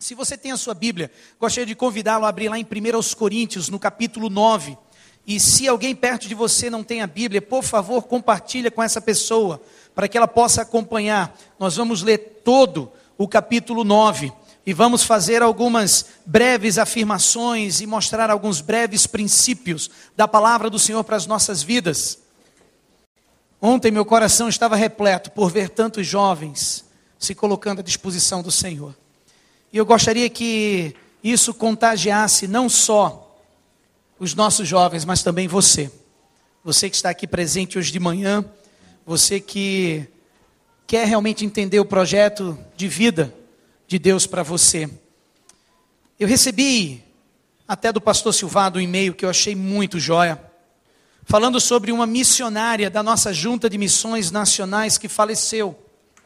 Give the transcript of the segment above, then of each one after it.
Se você tem a sua Bíblia, gostaria de convidá-lo a abrir lá em 1 Coríntios, no capítulo 9. E se alguém perto de você não tem a Bíblia, por favor, compartilha com essa pessoa, para que ela possa acompanhar. Nós vamos ler todo o capítulo 9 e vamos fazer algumas breves afirmações e mostrar alguns breves princípios da palavra do Senhor para as nossas vidas. Ontem meu coração estava repleto por ver tantos jovens se colocando à disposição do Senhor. E eu gostaria que isso contagiasse não só os nossos jovens, mas também você. Você que está aqui presente hoje de manhã, você que quer realmente entender o projeto de vida de Deus para você. Eu recebi até do pastor Silvado um e-mail que eu achei muito joia, falando sobre uma missionária da nossa Junta de Missões Nacionais que faleceu.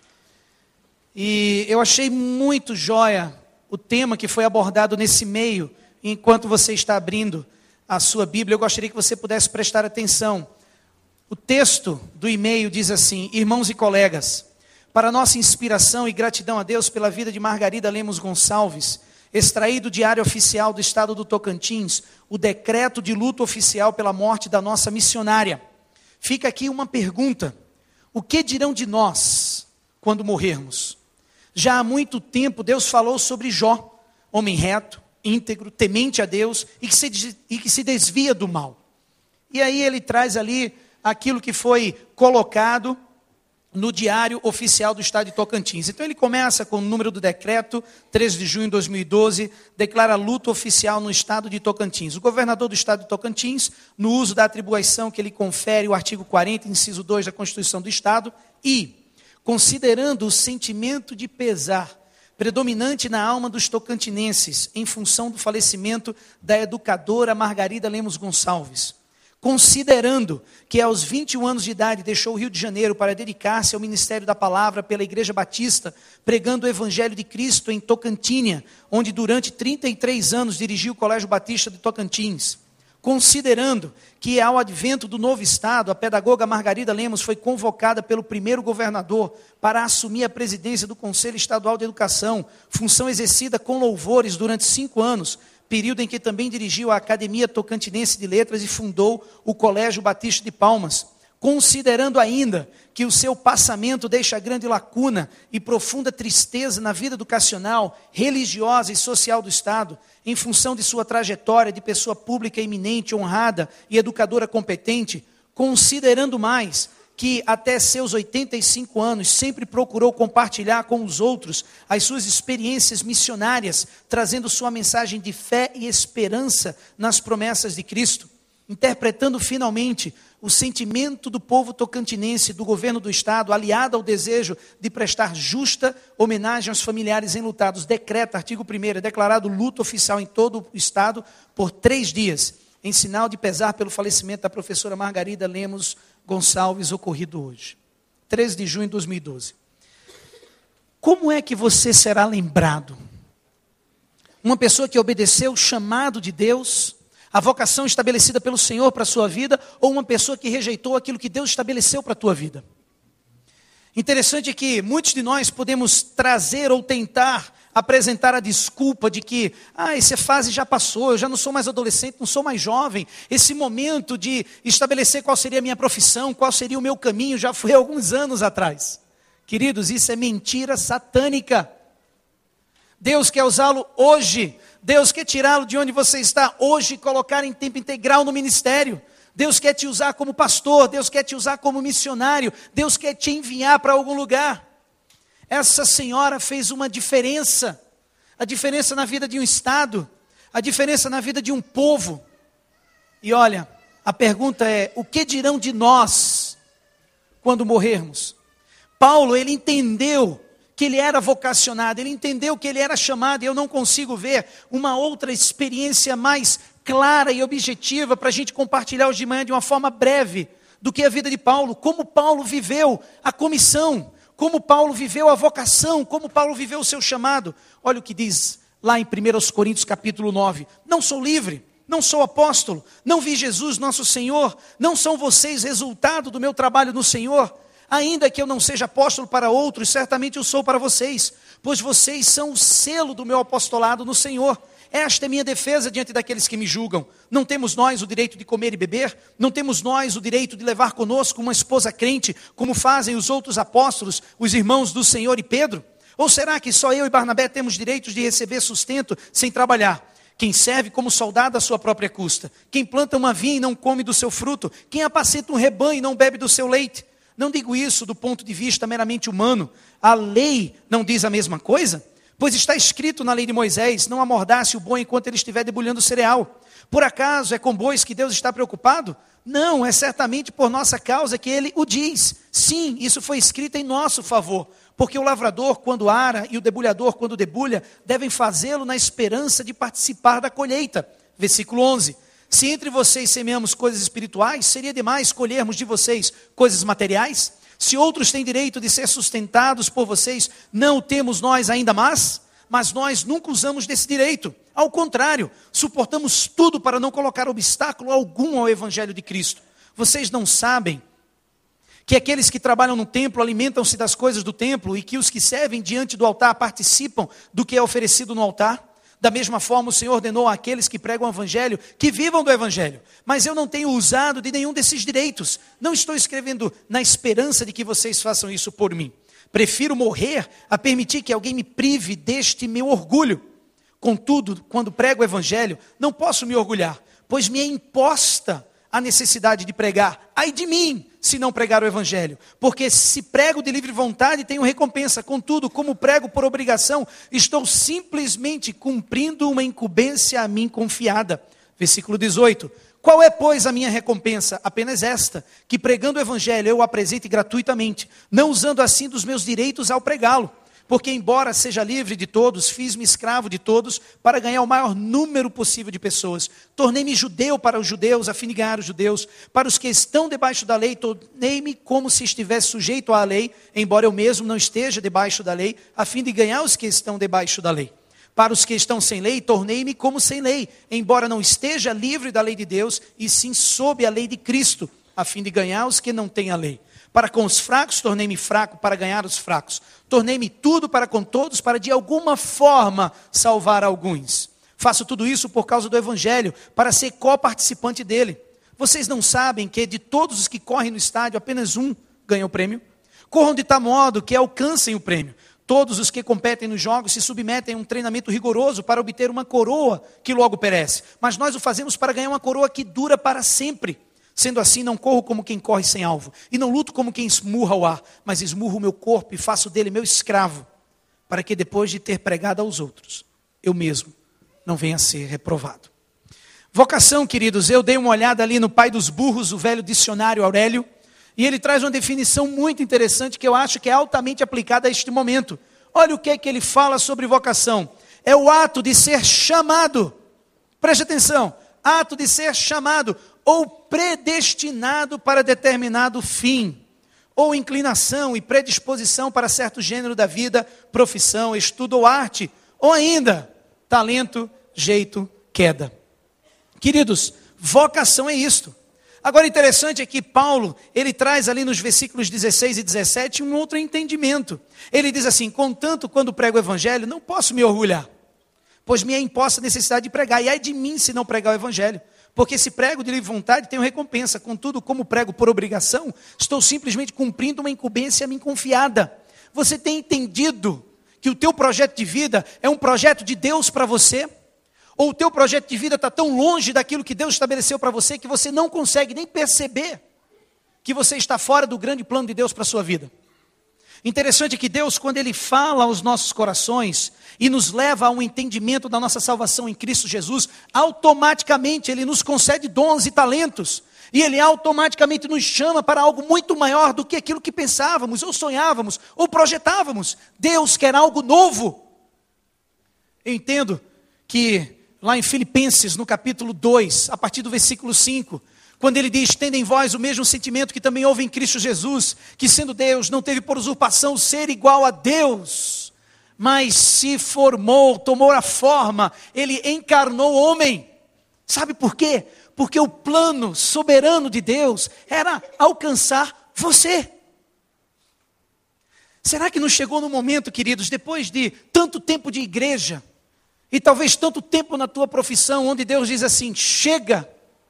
E eu achei muito joia o tema que foi abordado nesse e-mail. Enquanto você está abrindo a sua Bíblia, eu gostaria que você pudesse prestar atenção. O texto do e-mail diz assim: irmãos e colegas, para nossa inspiração e gratidão a Deus pela vida de Margarida Lemos Gonçalves, extraído do Diário Oficial do Estado do Tocantins, o decreto de luto oficial pela morte da nossa missionária. Fica aqui uma pergunta: o que dirão de nós quando morrermos? Já há muito tempo Deus falou sobre Jó, homem reto, íntegro, temente a Deus e que se desvia do mal. E aí ele traz ali aquilo que foi colocado no Diário Oficial do Estado de Tocantins. Então ele começa com o número do decreto, 13 de junho de 2012, declara luto oficial no Estado de Tocantins. O governador do Estado de Tocantins, no uso da atribuição que ele confere o artigo 40, inciso 2 da Constituição do Estado, e, considerando o sentimento de pesar predominante na alma dos tocantinenses, em função do falecimento da educadora Margarida Lemos Gonçalves, considerando que aos 21 anos de idade deixou o Rio de Janeiro para dedicar-se ao ministério da palavra pela Igreja Batista, pregando o Evangelho de Cristo em Tocantinha, onde durante 33 anos dirigiu o Colégio Batista de Tocantins. Considerando que ao advento do novo Estado, a pedagoga Margarida Lemos foi convocada pelo primeiro governador para assumir a presidência do Conselho Estadual de Educação, função exercida com louvores durante 5 anos, período em que também dirigiu a Academia Tocantinense de Letras e fundou o Colégio Batista de Palmas. Considerando ainda que o seu passamento deixa grande lacuna e profunda tristeza na vida educacional, religiosa e social do Estado, em função de sua trajetória de pessoa pública eminente, honrada e educadora competente, considerando mais que até seus 85 anos sempre procurou compartilhar com os outros as suas experiências missionárias, trazendo sua mensagem de fé e esperança nas promessas de Cristo, interpretando finalmente o sentimento do povo tocantinense, do governo do Estado, aliado ao desejo de prestar justa homenagem aos familiares enlutados, decreta, artigo 1º, é declarado luto oficial em todo o Estado por 3 dias, em sinal de pesar pelo falecimento da professora Margarida Lemos Gonçalves, ocorrido hoje, 13 de junho de 2012. Como é que você será lembrado? Uma pessoa que obedeceu o chamado de Deus, a vocação estabelecida pelo Senhor para a sua vida, ou uma pessoa que rejeitou aquilo que Deus estabeleceu para a tua vida? Interessante que muitos de nós podemos trazer ou tentar apresentar a desculpa de que, essa fase já passou, eu já não sou mais adolescente, não sou mais jovem, esse momento de estabelecer qual seria a minha profissão, qual seria o meu caminho, já foi alguns anos atrás. Queridos, isso é mentira satânica. Deus quer usá-lo hoje, Deus quer tirá-lo de onde você está hoje e colocar em tempo integral no ministério. Deus quer te usar como pastor, Deus quer te usar como missionário, Deus quer te enviar para algum lugar. Essa senhora fez uma diferença, a diferença na vida de um estado, a diferença na vida de um povo. E olha, a pergunta é: o que dirão de nós quando morrermos? Paulo, ele entendeu que ele era vocacionado, ele entendeu que ele era chamado, e eu não consigo ver uma outra experiência mais clara e objetiva para a gente compartilhar hoje de manhã de uma forma breve do que a vida de Paulo, como Paulo viveu a comissão, como Paulo viveu a vocação, como Paulo viveu o seu chamado. Olha o que diz lá em 1 Coríntios capítulo 9, não sou livre, não sou apóstolo, não vi Jesus nosso Senhor, não são vocês resultado do meu trabalho no Senhor, ainda que eu não seja apóstolo para outros, certamente eu sou para vocês, pois vocês são o selo do meu apostolado no Senhor. Esta é minha defesa diante daqueles que me julgam. Não temos nós o direito de comer e beber? Não temos nós o direito de levar conosco uma esposa crente, como fazem os outros apóstolos, os irmãos do Senhor e Pedro? Ou será que só eu e Barnabé temos direitos de receber sustento sem trabalhar? Quem serve como soldado à sua própria custa? Quem planta uma vinha e não come do seu fruto? Quem apacenta um rebanho e não bebe do seu leite? Não digo isso do ponto de vista meramente humano. A lei não diz a mesma coisa? Pois está escrito na lei de Moisés: não amordace o boi enquanto ele estiver debulhando o cereal. Por acaso é com bois que Deus está preocupado? Não, é certamente por nossa causa que ele o diz. Sim, isso foi escrito em nosso favor. Porque o lavrador, quando ara, e o debulhador, quando debulha, devem fazê-lo na esperança de participar da colheita. Versículo 11. Se entre vocês semeamos coisas espirituais, seria demais colhermos de vocês coisas materiais? Se outros têm direito de ser sustentados por vocês, não o temos nós ainda mais? Mas nós nunca usamos desse direito. Ao contrário, suportamos tudo para não colocar obstáculo algum ao Evangelho de Cristo. Vocês não sabem que aqueles que trabalham no templo alimentam-se das coisas do templo e que os que servem diante do altar participam do que é oferecido no altar? Da mesma forma, o Senhor ordenou àqueles que pregam o Evangelho que vivam do Evangelho. Mas eu não tenho usado de nenhum desses direitos. Não estou escrevendo na esperança de que vocês façam isso por mim. Prefiro morrer a permitir que alguém me prive deste meu orgulho. Contudo, quando prego o Evangelho, não posso me orgulhar, pois me é imposta a necessidade de pregar. Ai de mim, se não pregar o Evangelho, porque se prego de livre vontade, tenho recompensa. Contudo, como prego por obrigação, estou simplesmente cumprindo uma incumbência a mim confiada. Versículo 18. Qual é, pois, a minha recompensa? Apenas esta, que pregando o Evangelho eu o apresente gratuitamente, não usando assim dos meus direitos ao pregá-lo. Porque embora seja livre de todos, fiz-me escravo de todos para ganhar o maior número possível de pessoas. Tornei-me judeu para os judeus, a fim de ganhar os judeus. Para os que estão debaixo da lei, tornei-me como se estivesse sujeito à lei, embora eu mesmo não esteja debaixo da lei, a fim de ganhar os que estão debaixo da lei. Para os que estão sem lei, tornei-me como sem lei, embora não esteja livre da lei de Deus, e sim sob a lei de Cristo, a fim de ganhar os que não têm a lei. Para com os fracos, tornei-me fraco para ganhar os fracos. Tornei-me tudo para com todos, para de alguma forma salvar alguns. Faço tudo isso por causa do Evangelho, para ser co-participante dele. Vocês não sabem que de todos os que correm no estádio, apenas um ganha o prêmio? Corram de tal modo que alcancem o prêmio. Todos os que competem nos jogos se submetem a um treinamento rigoroso para obter uma coroa que logo perece. Mas nós o fazemos para ganhar uma coroa que dura para sempre. Sendo assim, não corro como quem corre sem alvo, e não luto como quem esmurra o ar, mas esmurro o meu corpo e faço dele meu escravo, para que depois de ter pregado aos outros, eu mesmo não venha a ser reprovado. Vocação, queridos, eu dei uma olhada ali no Pai dos Burros, o velho dicionário Aurélio, e ele traz uma definição muito interessante que eu acho que é altamente aplicada a este momento. Olha o que é que ele fala sobre vocação. É o ato de ser chamado, preste atenção, ato de ser chamado, ou predestinado para determinado fim, ou inclinação e predisposição para certo gênero da vida, profissão, estudo ou arte, ou ainda, talento, jeito, queda. Queridos, vocação é isto. Agora, interessante é que Paulo, ele traz ali nos versículos 16 e 17 um outro entendimento. Ele diz assim: contanto, quando prego o Evangelho, não posso me orgulhar, pois me é imposta a necessidade de pregar, e ai de mim se não pregar o Evangelho. Porque se prego de livre vontade, tenho recompensa. Contudo, como prego por obrigação, estou simplesmente cumprindo uma incumbência a mim confiada. Você tem entendido que o teu projeto de vida é um projeto de Deus para você? Ou o teu projeto de vida está tão longe daquilo que Deus estabeleceu para você, que você não consegue nem perceber que você está fora do grande plano de Deus para a sua vida? Interessante que Deus, quando Ele fala aos nossos corações e nos leva a um entendimento da nossa salvação em Cristo Jesus, automaticamente Ele nos concede dons e talentos, e Ele automaticamente nos chama para algo muito maior do que aquilo que pensávamos, ou sonhávamos, ou projetávamos. Deus quer algo novo. Eu entendo que lá em Filipenses, no capítulo 2, a partir do versículo 5, quando ele diz: tendem em vós o mesmo sentimento que também houve em Cristo Jesus, que sendo Deus, não teve por usurpação ser igual a Deus, mas se formou, tomou a forma, ele encarnou homem. Sabe por quê? Porque o plano soberano de Deus era alcançar você. Será que não chegou no momento, queridos, depois de tanto tempo de igreja, e talvez tanto tempo na tua profissão, onde Deus diz assim, chega,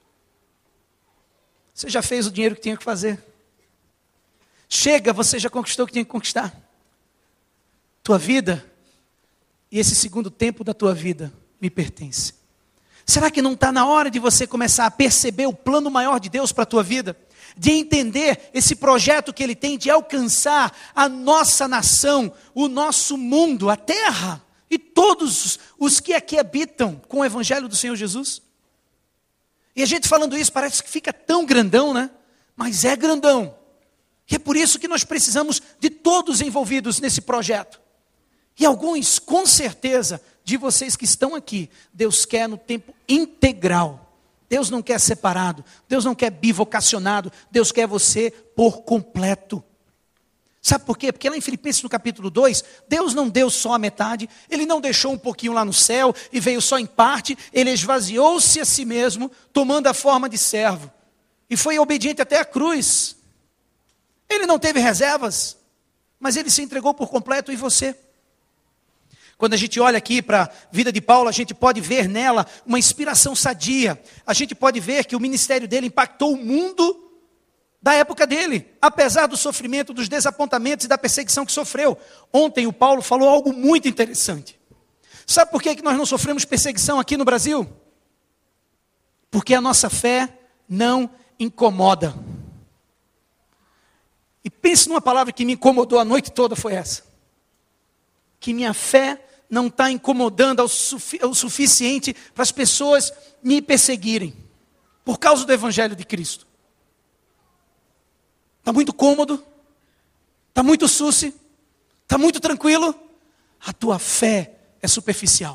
você já fez o dinheiro que tinha que fazer. Chega, você já conquistou o que tinha que conquistar. Tua vida, e esse segundo tempo da tua vida, me pertence. Será que não está na hora de você começar a perceber o plano maior de Deus para a tua vida? De entender esse projeto que Ele tem de alcançar a nossa nação, o nosso mundo, a terra e todos os que aqui habitam com o Evangelho do Senhor Jesus? E a gente falando isso parece que fica tão grandão, né? Mas é grandão. E é por isso que nós precisamos de todos envolvidos nesse projeto. E alguns, com certeza, de vocês que estão aqui, Deus quer no tempo integral. Deus não quer separado, Deus não quer bivocacionado, Deus quer você por completo. Sabe por quê? Porque lá em Filipenses no capítulo 2, Deus não deu só a metade, Ele não deixou um pouquinho lá no céu e veio só em parte, Ele esvaziou-se a si mesmo, tomando a forma de servo. E foi obediente até a cruz. Ele não teve reservas, mas Ele se entregou por completo, e você? Quando a gente olha aqui para a vida de Paulo, a gente pode ver nela uma inspiração sadia. A gente pode ver que o ministério dele impactou o mundo da época dele, apesar do sofrimento, dos desapontamentos e da perseguição que sofreu. Ontem o Paulo falou algo muito interessante. Sabe por que nós não sofremos perseguição aqui no Brasil? Porque a nossa fé não incomoda. E pense numa palavra que me incomodou a noite toda, foi essa. Que minha fé não está incomodando o suficiente para as pessoas me perseguirem, por causa do Evangelho de Cristo. Está muito cômodo, está muito susse, está muito tranquilo, a tua fé é superficial.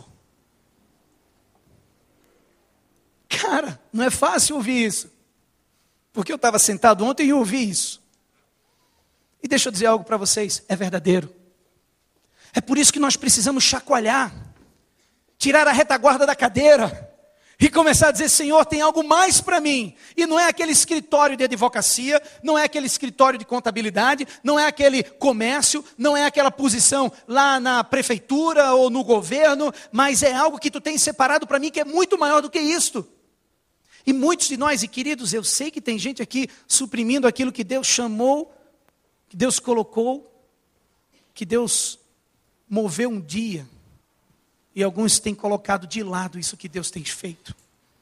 Cara, não é fácil ouvir isso, porque eu estava sentado ontem e ouvi isso. E deixa eu dizer algo para vocês, é verdadeiro. É por isso que nós precisamos chacoalhar, tirar a retaguarda da cadeira e começar a dizer, Senhor, tem algo mais para mim. E não é aquele escritório de advocacia, não é aquele escritório de contabilidade, não é aquele comércio, não é aquela posição lá na prefeitura ou no governo, mas é algo que tu tens separado para mim que é muito maior do que isto. E muitos de nós, e queridos, eu sei que tem gente aqui suprimindo aquilo que Deus chamou, que Deus colocou, que Deus moveu um dia, e alguns têm colocado de lado isso que Deus tem feito.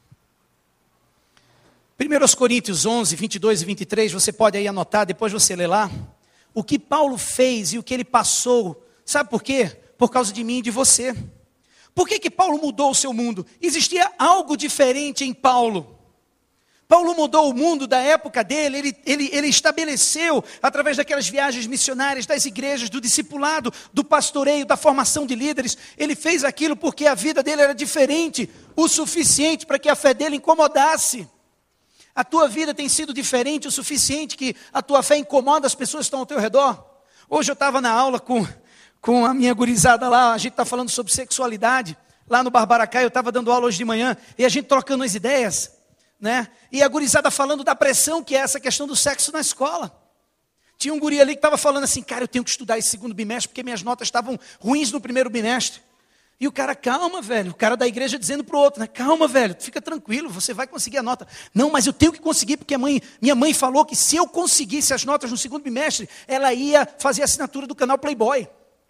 1 Coríntios 11, 22 e 23, você pode aí anotar, depois você lê lá, o que Paulo fez e o que ele passou, sabe por quê? Por causa de mim e de você. Por que Paulo mudou o seu mundo? Existia algo diferente em Paulo. Paulo mudou o mundo da época dele, ele estabeleceu, através daquelas viagens missionárias, das igrejas, do discipulado, do pastoreio, da formação de líderes, ele fez aquilo porque a vida dele era diferente, o suficiente para que a fé dele incomodasse. A tua vida tem sido diferente o suficiente que a tua fé incomoda as pessoas que estão ao teu redor? Hoje eu estava na aula com a minha gurizada lá, a gente está falando sobre sexualidade, lá no Barbaracá, eu estava dando aula hoje de manhã, e a gente trocando as ideias, né? E a gurizada falando da pressão que é essa questão do sexo na escola. Tinha um guri ali que estava falando assim, cara, eu tenho que estudar esse segundo bimestre, porque minhas notas estavam ruins no primeiro bimestre. E o cara, calma, velho, o cara da igreja dizendo para o outro, né? Calma, velho, fica tranquilo, você vai conseguir a nota. Não, mas eu tenho que conseguir, porque minha mãe falou que se eu conseguisse as notas no segundo bimestre, ela ia fazer a assinatura do canal Playboy.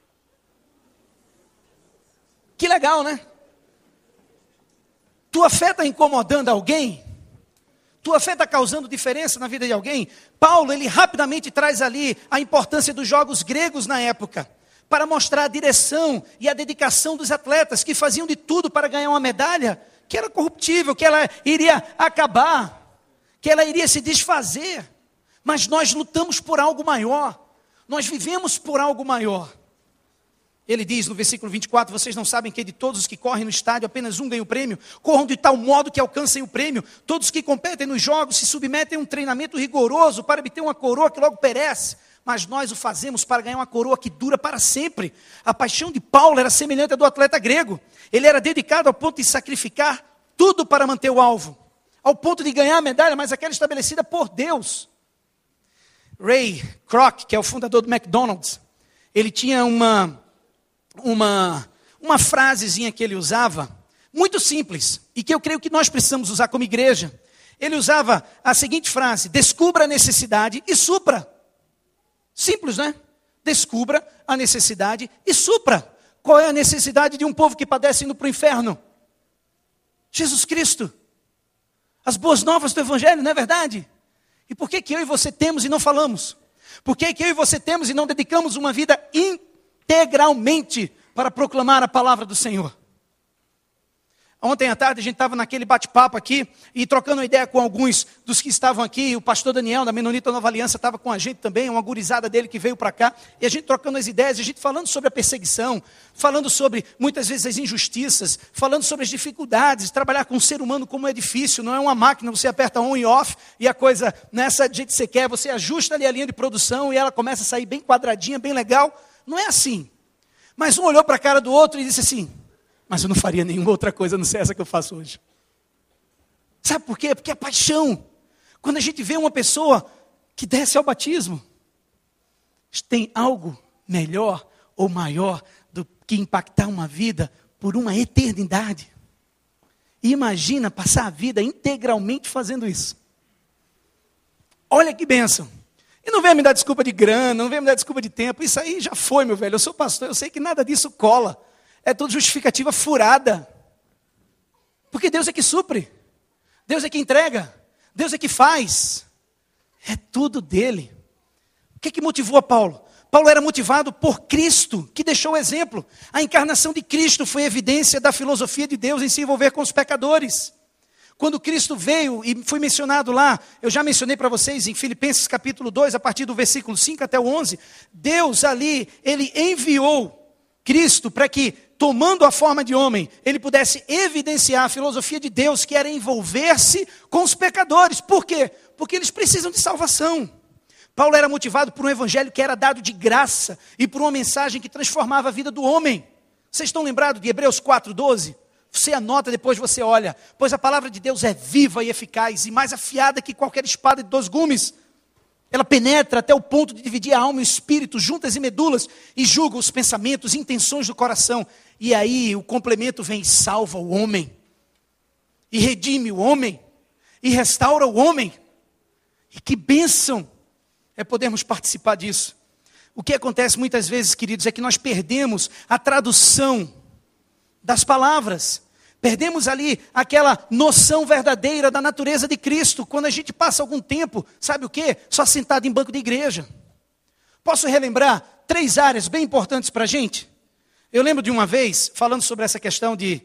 Que legal, né? Tua fé está incomodando alguém? Tua fé está causando diferença na vida de alguém? Paulo, ele rapidamente traz ali a importância dos jogos gregos na época, para mostrar a direção e a dedicação dos atletas, que faziam de tudo para ganhar uma medalha, que era corruptível, que ela iria acabar, que ela iria se desfazer. Mas nós lutamos por algo maior, nós vivemos por algo maior. Ele diz no versículo 24, vocês não sabem que de todos os que correm no estádio, apenas um ganha o prêmio? Corram de tal modo que alcancem o prêmio. Todos que competem nos jogos se submetem a um treinamento rigoroso para obter uma coroa que logo perece. Mas nós o fazemos para ganhar uma coroa que dura para sempre. A paixão de Paulo era semelhante à do atleta grego. Ele era dedicado ao ponto de sacrificar tudo para manter o alvo. Ao ponto de ganhar a medalha, mas aquela estabelecida por Deus. Ray Kroc, que é o fundador do McDonald's, ele tinha uma frasezinha que ele usava, muito simples, e que eu creio que nós precisamos usar como igreja. Ele usava a seguinte frase: descubra a necessidade e supra. Simples, né? Descubra a necessidade e supra. Qual é a necessidade de um povo que padece indo para o inferno? Jesus Cristo. As boas novas do Evangelho, não é verdade? E por que eu e você temos e não falamos? Por que eu e você temos e não dedicamos uma vida integralmente para proclamar a palavra do Senhor? Ontem à tarde a gente estava naquele bate-papo aqui e trocando uma ideia com alguns dos que estavam aqui. O pastor Daniel, da Menonita Nova Aliança, estava com a gente também, uma gurizada dele que veio para cá. E a gente trocando as ideias, a gente falando sobre a perseguição, falando sobre, muitas vezes, as injustiças, falando sobre as dificuldades. Trabalhar com um ser humano como é difícil, não é uma máquina, você aperta on e off e a coisa nessa do jeito que você quer. Você ajusta ali a linha de produção e ela começa a sair bem quadradinha, bem legal. Não é assim. Mas um olhou para a cara do outro e disse assim: mas eu não faria nenhuma outra coisa, a não ser essa que eu faço hoje. Sabe por quê? Porque é paixão. Quando a gente vê uma pessoa que desce ao batismo, tem algo melhor ou maior do que impactar uma vida por uma eternidade. E imagina passar a vida integralmente fazendo isso. Olha que bênção. E não venha me dar desculpa de grana, não venha me dar desculpa de tempo. Isso aí já foi, meu velho. Eu sou pastor, eu sei que nada disso cola. É tudo justificativa furada. Porque Deus é que supre. Deus é que entrega. Deus é que faz. É tudo dele. O que motivou a Paulo? Paulo era motivado por Cristo, que deixou o exemplo. A encarnação de Cristo foi evidência da filosofia de Deus em se envolver com os pecadores. Quando Cristo veio e foi mencionado lá, eu já mencionei para vocês em Filipenses capítulo 2, a partir do versículo 5 até o 11, Deus ali, ele enviou Cristo para que, tomando a forma de homem, ele pudesse evidenciar a filosofia de Deus, que era envolver-se com os pecadores. Por quê? Porque eles precisam de salvação. Paulo era motivado por um evangelho que era dado de graça e por uma mensagem que transformava a vida do homem. Vocês estão lembrados de Hebreus 4:12? Você anota, depois você olha. Pois a palavra de Deus é viva e eficaz e mais afiada que qualquer espada de 2 gumes. Ela penetra até o ponto de dividir a alma e o espírito, juntas e medulas, e julga os pensamentos e intenções do coração. E aí o complemento vem e salva o homem, e redime o homem, e restaura o homem. E que bênção é podermos participar disso. O que acontece muitas vezes, queridos, é que nós perdemos a tradução das palavras. Perdemos ali aquela noção verdadeira da natureza de Cristo, quando a gente passa algum tempo, sabe o quê? Só sentado em banco de igreja. Posso relembrar 3 áreas bem importantes para a gente? Eu lembro de uma vez, falando sobre essa questão de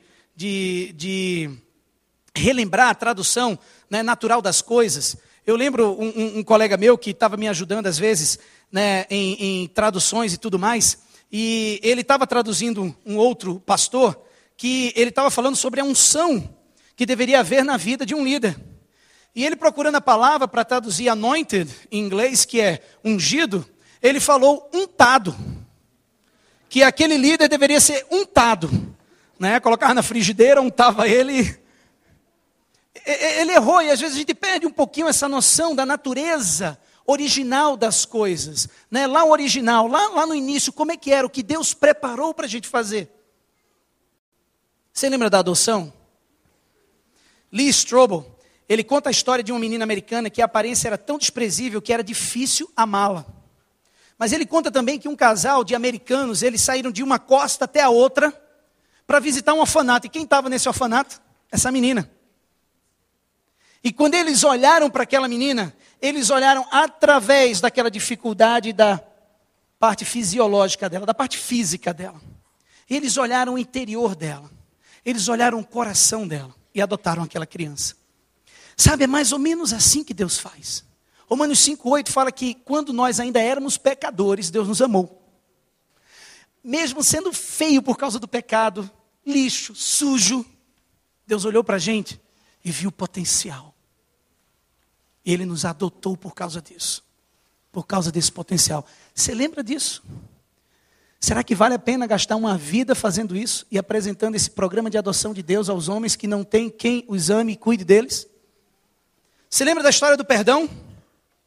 relembrar a tradução, né, natural das coisas. Eu lembro um colega meu que estava me ajudando às vezes, né, em traduções e tudo mais, e ele estava traduzindo um outro pastor, que ele estava falando sobre a unção que deveria haver na vida de um líder. E ele, procurando a palavra para traduzir anointed em inglês, que é ungido, ele falou untado. Que aquele líder deveria ser untado, né? Colocava na frigideira, untava ele. Ele errou, e às vezes a gente perde um pouquinho essa noção da natureza original das coisas, né? Lá o original, lá no início, como é que era, o que Deus preparou para a gente fazer. Você lembra da adoção? Lee Strobel, ele conta a história de uma menina americana que a aparência era tão desprezível que era difícil amá-la. Mas ele conta também que um casal de americanos, eles saíram de uma costa até a outra para visitar um orfanato. E quem estava nesse orfanato? Essa menina. E quando eles olharam para aquela menina, eles olharam através daquela dificuldade da parte fisiológica dela, da parte física dela. Eles olharam o interior dela. Eles olharam o coração dela e adotaram aquela criança. Sabe, é mais ou menos assim que Deus faz. Romanos 5:8 fala que quando nós ainda éramos pecadores, Deus nos amou. Mesmo sendo feio por causa do pecado, lixo, sujo, Deus olhou para a gente e viu o potencial. E Ele nos adotou por causa disso. Por causa desse potencial. Você lembra disso? Será que vale a pena gastar uma vida fazendo isso e apresentando esse programa de adoção de Deus aos homens que não têm quem os ame e cuide deles? Você lembra da história do perdão?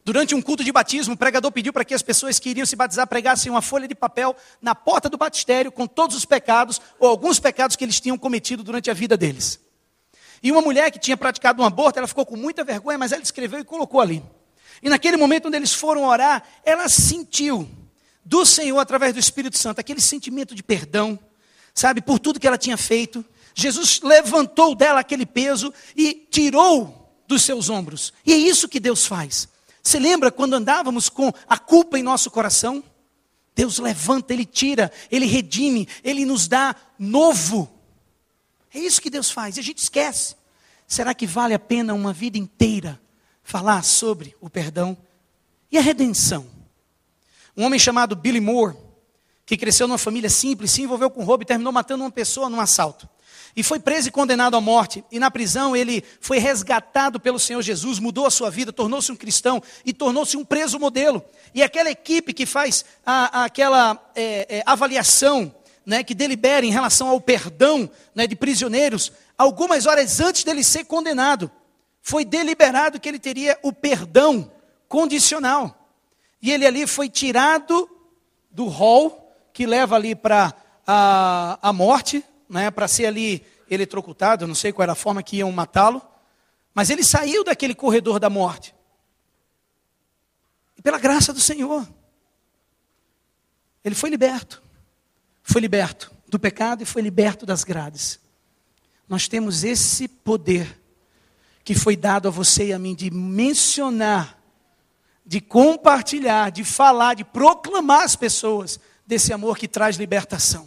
Durante um culto de batismo, o pregador pediu para que as pessoas que iriam se batizar pregassem uma folha de papel na porta do batistério com todos os pecados, ou alguns pecados que eles tinham cometido durante a vida deles. E uma mulher que tinha praticado um aborto, ela ficou com muita vergonha, mas ela escreveu e colocou ali. E naquele momento onde eles foram orar, ela sentiu do Senhor, através do Espírito Santo, aquele sentimento de perdão, sabe, por tudo que ela tinha feito. Jesus levantou dela aquele peso e tirou dos seus ombros. E é isso que Deus faz. Você lembra quando andávamos com a culpa em nosso coração? Deus levanta, Ele tira, Ele redime, Ele nos dá novo. É isso que Deus faz, e a gente esquece. Será que vale a pena uma vida inteira falar sobre o perdão e a redenção? Um homem chamado Billy Moore, que cresceu numa família simples, se envolveu com roubo e terminou matando uma pessoa num assalto. E foi preso e condenado à morte. E na prisão ele foi resgatado pelo Senhor Jesus, mudou a sua vida, tornou-se um cristão e tornou-se um preso modelo. E aquela equipe que faz aquela avaliação, né, que delibera em relação ao perdão, né, de prisioneiros, algumas horas antes dele ser condenado, foi deliberado que ele teria o perdão condicional. E ele ali foi tirado do rol que leva ali para a morte, né, para ser ali eletrocutado, eu não sei qual era a forma que iam matá-lo, mas ele saiu daquele corredor da morte. E pela graça do Senhor, ele foi liberto do pecado e foi liberto das grades. Nós temos esse poder que foi dado a você e a mim de mencionar, de compartilhar, de falar, de proclamar às pessoas desse amor que traz libertação.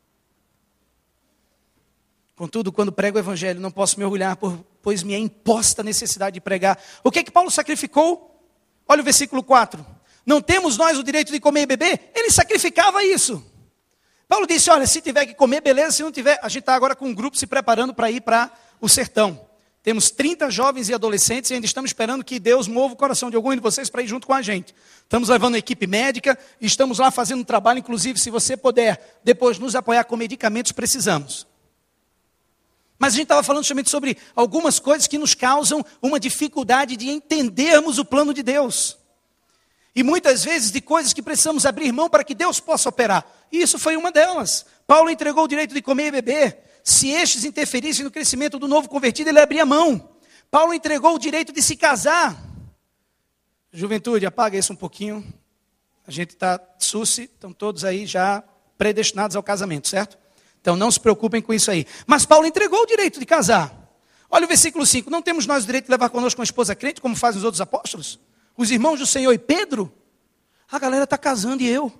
Contudo, quando prego o evangelho, não posso me orgulhar, pois me é imposta a necessidade de pregar. O que é que Paulo sacrificou? Olha o versículo 4. Não temos nós o direito de comer e beber? Ele sacrificava isso. Paulo disse, olha, se tiver que comer, beleza, se não tiver, a gente está agora com um grupo se preparando para ir para o sertão. Temos 30 jovens e adolescentes e ainda estamos esperando que Deus mova o coração de algum de vocês para ir junto com a gente. Estamos levando a equipe médica e estamos lá fazendo um trabalho, inclusive, se você puder depois nos apoiar com medicamentos, precisamos. Mas a gente estava falando somente sobre algumas coisas que nos causam uma dificuldade de entendermos o plano de Deus. E muitas vezes de coisas que precisamos abrir mão para que Deus possa operar. E isso foi uma delas. Paulo entregou o direito de comer e beber. Se estes interferissem no crescimento do novo convertido, ele abria mão. Paulo entregou o direito de se casar. Juventude, apaga isso um pouquinho. A gente está suci, estão todos aí já predestinados ao casamento, certo? Então não se preocupem com isso aí. Mas Paulo entregou o direito de casar. Olha o versículo 5. Não temos nós o direito de levar conosco uma esposa crente, como fazem os outros apóstolos? Os irmãos do Senhor e Pedro? A galera está casando e eu?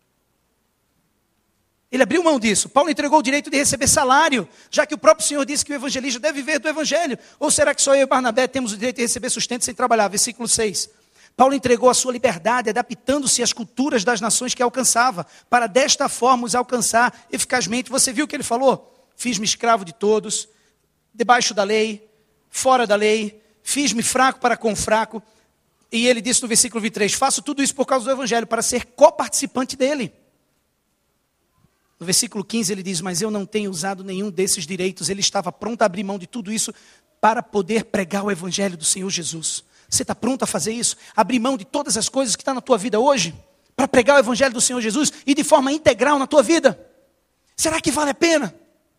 Ele abriu mão disso. Paulo entregou o direito de receber salário, já que o próprio Senhor disse que o evangelista deve viver do evangelho. Ou será que só eu e Barnabé temos o direito de receber sustento sem trabalhar? Versículo 6. Paulo entregou a sua liberdade, adaptando-se às culturas das nações que alcançava, para desta forma os alcançar eficazmente. Você viu o que ele falou? Fiz-me escravo de todos, debaixo da lei, fora da lei, fiz-me fraco para com o fraco. E ele disse no versículo 23, faço tudo isso por causa do evangelho, para ser coparticipante dele. No versículo 15 ele diz, mas eu não tenho usado nenhum desses direitos. Ele estava pronto a abrir mão de tudo isso para poder pregar o evangelho do Senhor Jesus. Você está pronto a fazer isso? Abrir mão de todas as coisas que estão na tua vida hoje? Para pregar o evangelho do Senhor Jesus e de forma integral na tua vida? Será que vale a pena?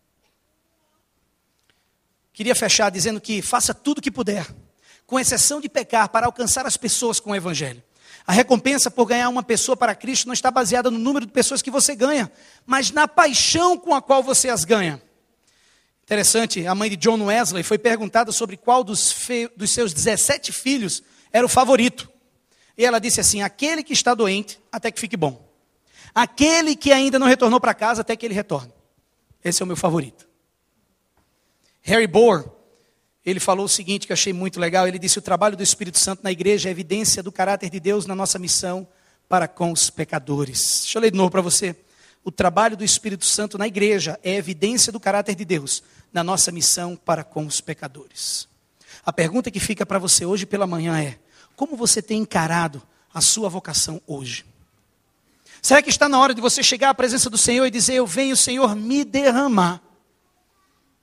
Queria fechar dizendo que faça tudo o que puder, com exceção de pecar, para alcançar as pessoas com o evangelho. A recompensa por ganhar uma pessoa para Cristo não está baseada no número de pessoas que você ganha, mas na paixão com a qual você as ganha. Interessante, a mãe de John Wesley foi perguntada sobre qual dos seus 17 filhos era o favorito. E ela disse assim, aquele que está doente, até que fique bom. Aquele que ainda não retornou para casa, até que ele retorne. Esse é o meu favorito. Harry Bohr, ele falou o seguinte, que eu achei muito legal. Ele disse, o trabalho do Espírito Santo na igreja é evidência do caráter de Deus na nossa missão para com os pecadores. Deixa eu ler de novo para você. O trabalho do Espírito Santo na igreja é evidência do caráter de Deus na nossa missão para com os pecadores. A pergunta que fica para você hoje pela manhã é, como você tem encarado a sua vocação hoje? Será que está na hora de você chegar à presença do Senhor e dizer, eu venho, Senhor, me derramar?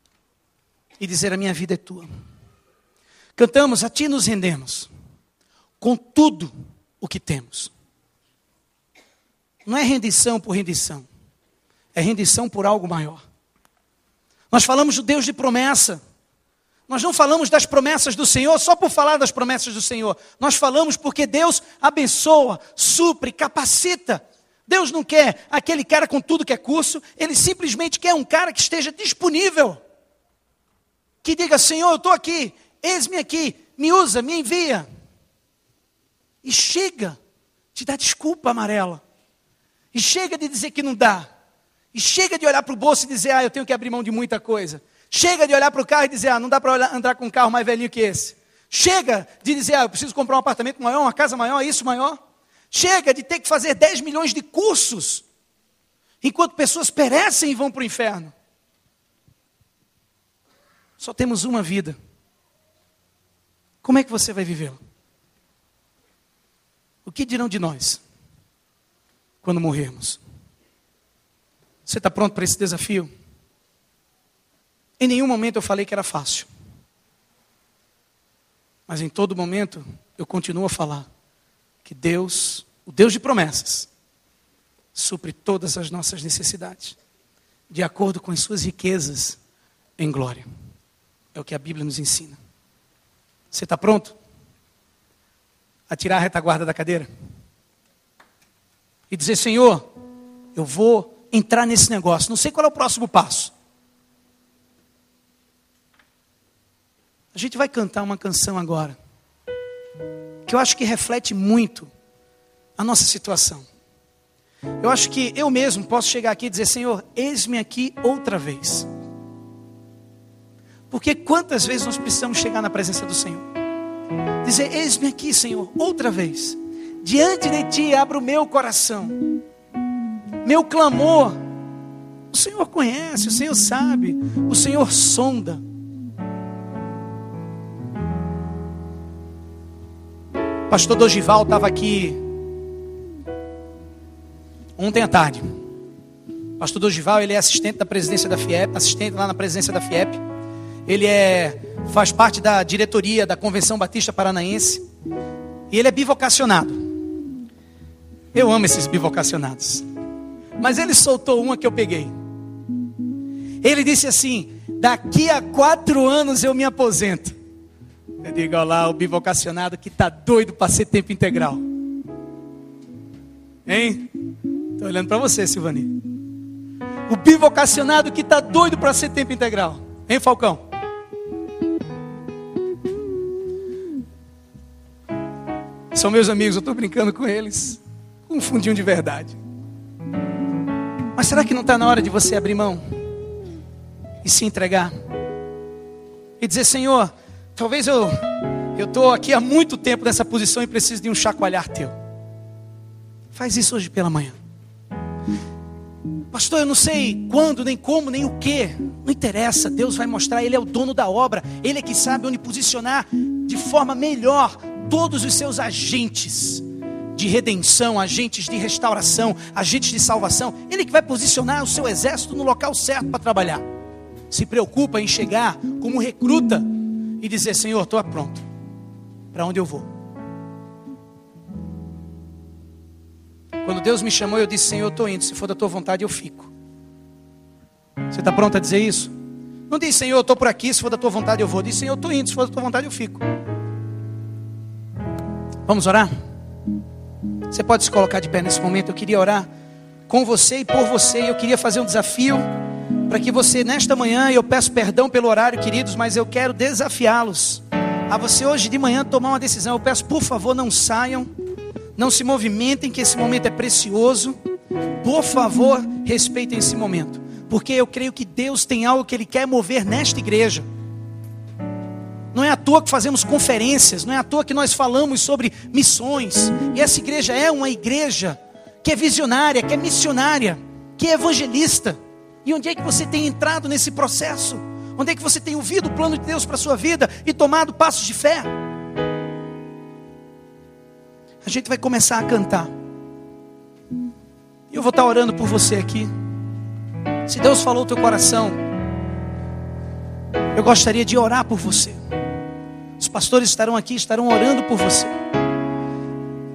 E dizer, a minha vida é tua. Cantamos, a ti nos rendemos. com tudo o que temos. Não é rendição por rendição, é rendição por algo maior. Nós falamos do Deus de promessa. Nós não falamos das promessas do Senhor só por falar das promessas do Senhor. Nós falamos porque Deus abençoa, supre, capacita. Deus não quer aquele cara com tudo que é curso, Ele simplesmente quer um cara que esteja disponível. Que diga, Senhor, eu estou aqui, eis-me aqui, me usa, me envia. E chega de dar desculpa amarela. E chega de dizer que não dá. E chega de olhar para o bolso e dizer, eu tenho que abrir mão de muita coisa. Chega de olhar para o carro e dizer, não dá para andar com um carro mais velhinho que esse. Chega de dizer, eu preciso comprar um apartamento maior, uma casa maior, isso maior. Chega de ter que fazer 10 milhões de cursos, enquanto pessoas perecem e vão para o inferno. Só temos uma vida. Como é que você vai vivê-la? O que dirão de nós quando morrermos? Você está pronto para esse desafio? Em nenhum momento eu falei que era fácil. Mas em todo momento eu continuo a falar que Deus, o Deus de promessas, supre todas as nossas necessidades, de acordo com as suas riquezas em glória. É o que a Bíblia nos ensina. Você está pronto a tirar a retaguarda da cadeira? E dizer, Senhor, eu vou entrar nesse negócio, não sei qual é o próximo passo. A gente vai cantar uma canção agora, que eu acho que reflete muito a nossa situação. Eu acho que eu mesmo posso chegar aqui e dizer, Senhor, eis-me aqui outra vez. Porque quantas vezes nós precisamos chegar na presença do Senhor? Dizer, eis-me aqui, Senhor, outra vez. Diante de Ti abro o meu coração. Meu clamor. O Senhor conhece, o Senhor sabe, o Senhor sonda. Pastor Dorival estava aqui ontem à tarde. Pastor Dorival, ele é assistente da presidência da FIEP, assistente lá na presidência da FIEP. Ele faz parte da diretoria da Convenção Batista Paranaense. E ele é bivocacionado. Eu amo esses bivocacionados. Mas ele soltou uma que eu peguei. Ele disse assim, daqui a 4 anos eu me aposento. Eu digo, olha lá, o bivocacionado que está doido para ser tempo integral. Hein? Estou olhando para você, Silvani. O bivocacionado que está doido para ser tempo integral. Hein, Falcão? São meus amigos, eu estou brincando com eles. Com um fundinho de verdade. Mas será que não está na hora de você abrir mão? E se entregar? E dizer, Senhor, talvez eu estou aqui há muito tempo nessa posição e preciso de um chacoalhar teu. Faz isso hoje pela manhã. Pastor, eu não sei quando, nem como, nem o que. Não interessa, Deus vai mostrar, Ele é o dono da obra. Ele é que sabe onde posicionar de forma melhor todos os seus agentes de redenção, agentes de restauração, agentes de salvação. Ele que vai posicionar o seu exército no local certo para trabalhar. Se preocupa em chegar como recruta e dizer, Senhor, estou pronto. Para onde eu vou? Quando Deus me chamou, eu disse, Senhor, eu estou indo. Se for da tua vontade, eu fico. Você está pronto a dizer isso? Não diz, Senhor, eu estou por aqui. Se for da tua vontade, eu vou. Diz, Senhor, eu estou indo. Se for da tua vontade, eu fico. Vamos orar? Você pode se colocar de pé nesse momento. Eu queria orar com você e por você. Eu queria fazer um desafio para que você, nesta manhã, eu peço perdão pelo horário, queridos, mas eu quero desafiá-los a você hoje de manhã tomar uma decisão. Eu peço, por favor, não saiam, não se movimentem, que esse momento é precioso. Por favor, respeitem esse momento, porque eu creio que Deus tem algo que Ele quer mover nesta igreja. Não é à toa que fazemos conferências, não é à toa que nós falamos sobre missões. E essa igreja é uma igreja que é visionária, que é missionária, que é evangelista. E onde é que você tem entrado nesse processo? Onde é que você tem ouvido o plano de Deus para a sua vida e tomado passos de fé? A gente vai começar a cantar. Eu vou estar orando por você aqui. Se Deus falou o teu coração, eu gostaria de orar por você. Os pastores estarão aqui, estarão orando por você.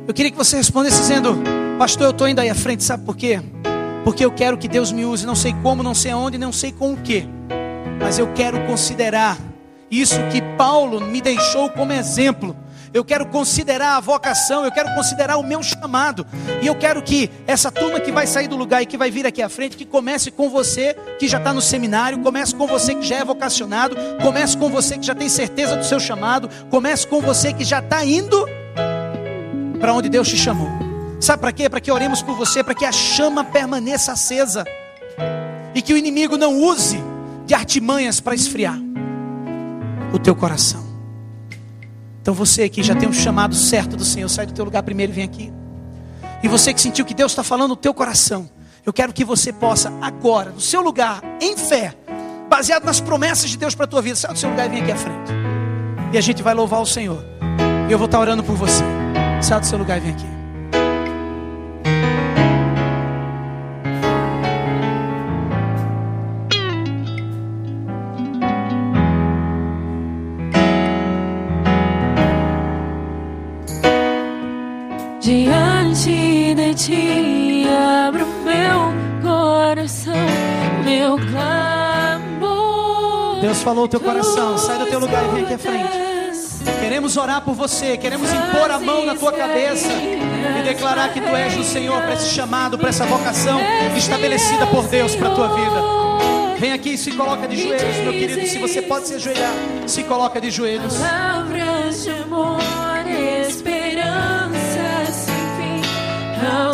Eu queria que você respondesse dizendo: pastor, eu estou indo aí à frente, sabe por quê? Porque eu quero que Deus me use, não sei como, não sei aonde, não sei com o que, mas eu quero considerar isso que Paulo me deixou como exemplo. Eu quero considerar a vocação, eu quero considerar o meu chamado. E eu quero que essa turma que vai sair do lugar e que vai vir aqui à frente, que comece com você que já está no seminário, comece com você que já é vocacionado, comece com você que já tem certeza do seu chamado, comece com você que já está indo para onde Deus te chamou. Sabe para quê? Para que oremos por você, para que a chama permaneça acesa e que o inimigo não use de artimanhas para esfriar o teu coração. Então você que já tem um chamado certo do Senhor, sai do teu lugar primeiro e vem aqui. E você que sentiu que Deus está falando no teu coração, eu quero que você possa agora, no seu lugar, em fé, baseado nas promessas de Deus para a tua vida, sai do seu lugar e vem aqui à frente. E a gente vai louvar o Senhor. E eu vou estar orando por você. Sai do seu lugar e vem aqui. Diante de ti abro meu coração, meu clamor. Deus falou o teu coração, sai do teu lugar e vem aqui à frente. Queremos orar por você, queremos impor a mão na tua cabeça e declarar que tu és o Senhor para esse chamado, para essa vocação estabelecida por Deus para a tua vida. Vem aqui e se coloca de joelhos, meu querido. Se você pode se ajoelhar, se coloca de joelhos. Palavras de amor, esperança sem fim, não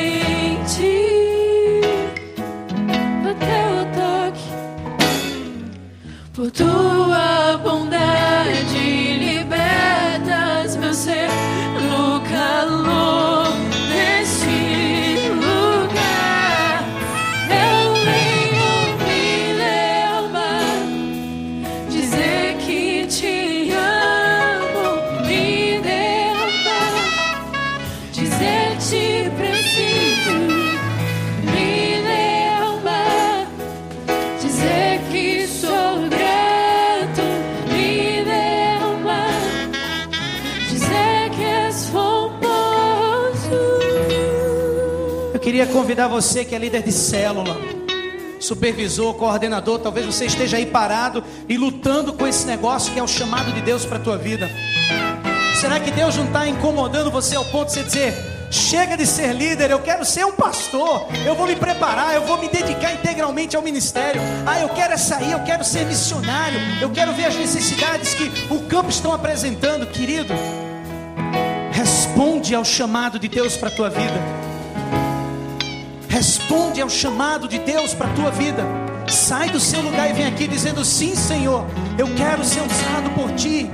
senti o teu toque, por tua bondade libertas meu ser no calor deste lugar. Eu venho me derramar, dizer que te amo, me derramar, dizer te preciso, me derramar, dizer que sou grato, me derramar, dizer que és famoso. Eu queria convidar você que é líder de célula, supervisor, coordenador, talvez você esteja aí parado e lutando com esse negócio que é o chamado de Deus para a tua vida. Será que Deus não está incomodando você ao ponto de você dizer: chega de ser líder, eu quero ser um pastor, eu vou me preparar, eu vou me dedicar integralmente ao ministério. Eu quero sair, eu quero ser missionário, eu quero ver as necessidades que o campo estão apresentando. Querido, responde ao chamado de Deus para a tua vida. Responde ao chamado de Deus para a tua vida. Sai do seu lugar e vem aqui dizendo: sim, Senhor, eu quero ser usado por ti.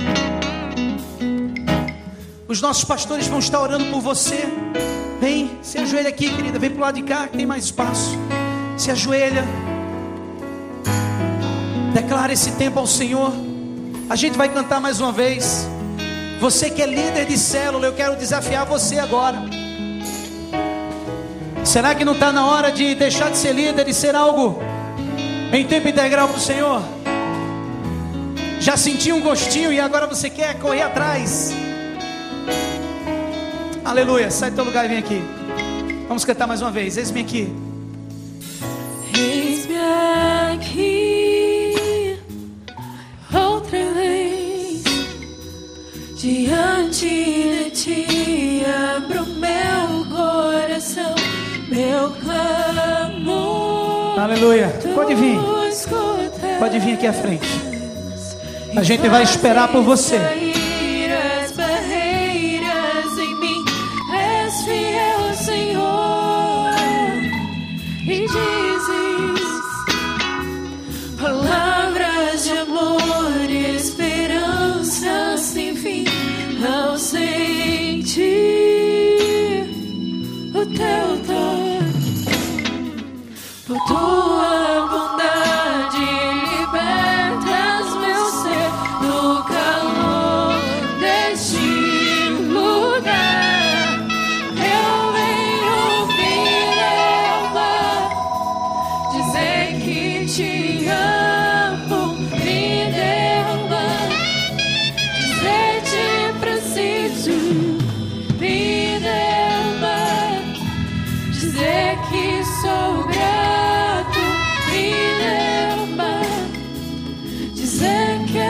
Os nossos pastores vão estar orando por você. Vem, se ajoelha aqui, querida. Vem para o lado de cá que tem mais espaço. Se ajoelha. Declara esse tempo ao Senhor. A gente vai cantar mais uma vez. Você que é líder de célula, eu quero desafiar você agora. Será que não está na hora de deixar de ser líder e ser algo em tempo integral para o Senhor? Já sentiu um gostinho e agora você quer correr atrás? Aleluia, sai do teu lugar e vem aqui. Vamos cantar mais uma vez, eis-me aqui. Eis-me aqui outra vez, diante de ti abro meu coração, meu clamor. Aleluia, pode vir. Pode vir aqui à frente. A gente vai esperar por você. As barreiras em mim, és fiel, Senhor, e dizes palavras de amor e esperança sem fim, ao sentir o teu toque, por tua bondade libertas meu ser no calor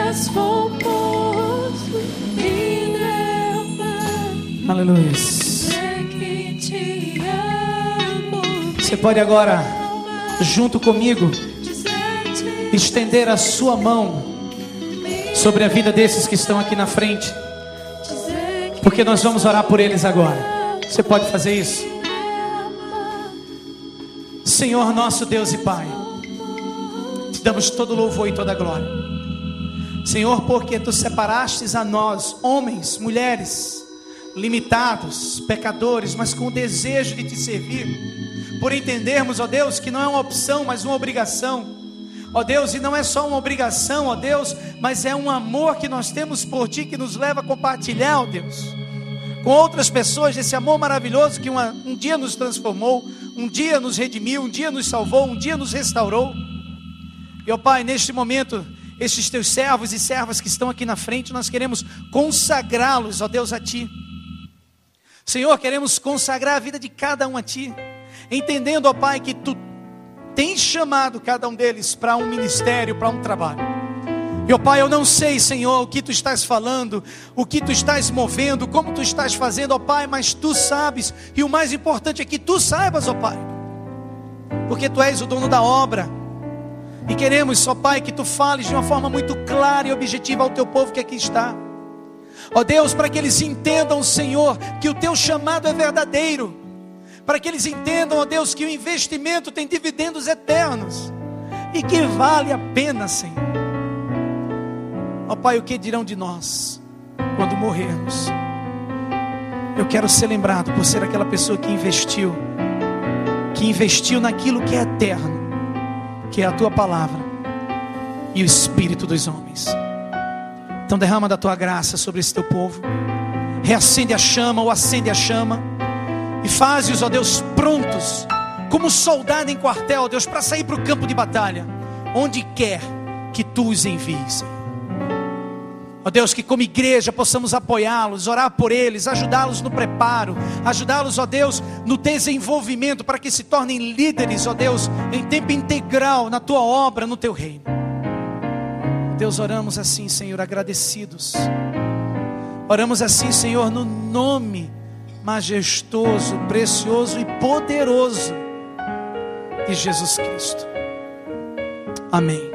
és formoso e derramar. Aleluia. Sei que te amo. Você pode agora, junto comigo, estender a sua mão sobre a vida desses que estão aqui na frente, porque nós vamos orar por eles agora. Você pode fazer isso? Senhor nosso Deus e Pai, te damos todo louvor e toda glória, Senhor, porque Tu separastes a nós, homens, mulheres, limitados, pecadores, mas com o desejo de Te servir, por entendermos, ó Deus, que não é uma opção, mas uma obrigação, ó Deus, e não é só uma obrigação, ó Deus, mas é um amor que nós temos por Ti, que nos leva a compartilhar, ó Deus, com outras pessoas, esse amor maravilhoso que um dia nos transformou, um dia nos redimiu, um dia nos salvou, um dia nos restaurou. E ó Pai, neste momento, estes Teus servos e servas que estão aqui na frente, nós queremos consagrá-los, ó Deus, a Ti. Senhor, queremos consagrar a vida de cada um a Ti, entendendo, ó Pai, que Tu tens chamado cada um deles para um ministério, para um trabalho. E ó Pai, eu não sei, Senhor, o que Tu estás falando, o que Tu estás movendo, como Tu estás fazendo, ó Pai, mas Tu sabes, e o mais importante é que Tu saibas, ó Pai, porque Tu és o dono da obra, e queremos, ó Pai, que Tu fales de uma forma muito clara e objetiva ao Teu povo que aqui está, ó Deus, para que eles entendam, Senhor, que o Teu chamado é verdadeiro, para que eles entendam, ó Deus, que o investimento tem dividendos eternos, e que vale a pena, Senhor. Ó Pai, o que dirão de nós quando morrermos? Eu quero ser lembrado por ser aquela pessoa que investiu naquilo que é eterno, que é a Tua palavra e o Espírito dos homens. Então derrama da Tua graça sobre esse Teu povo, reacende a chama ou acende a chama, e faz-os, ó Deus, prontos, como soldado em quartel, ó Deus, para sair para o campo de batalha, onde quer que Tu os envies, Senhor. Ó Deus, que como igreja possamos apoiá-los, orar por eles, ajudá-los no preparo, ajudá-los, ó Deus, no desenvolvimento, para que se tornem líderes, ó Deus, em tempo integral na Tua obra, no Teu reino. Deus, oramos assim, Senhor, agradecidos. Oramos assim, Senhor, no nome majestoso, precioso e poderoso de Jesus Cristo. Amém.